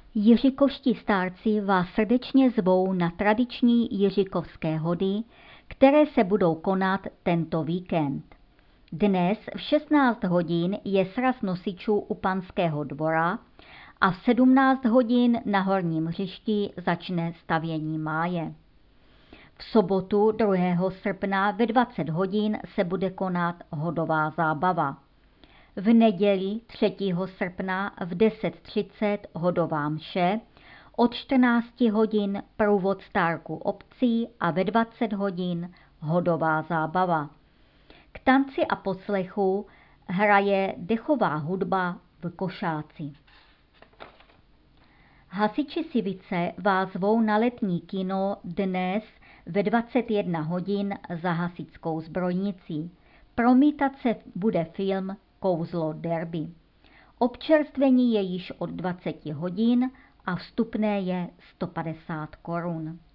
Jiřikoští starci vás srdečně zvou na tradiční Jiřikovské hody, které se budou konat tento víkend. Dnes v 16 hodin je sraz nosičů u Panského dvora a v 17 hodin na Horním hřišti začne stavění máje. V sobotu 2. srpna ve 20 hodin se bude konat hodová zábava. V neděli 3. srpna v 10:30 hodová mše, od 14 hodin průvod stárků obcí a ve 20 hodin hodová zábava. K tanci a poslechu hraje dechová hudba v Košáci. Hasiči Sivice vás zvou na letní kino dnes ve 21 hodin za hasičskou zbrojnicí. Promítat se bude film Kouzlo derby. Občerstvení je již od 20 hodin a vstupné je 150 korun.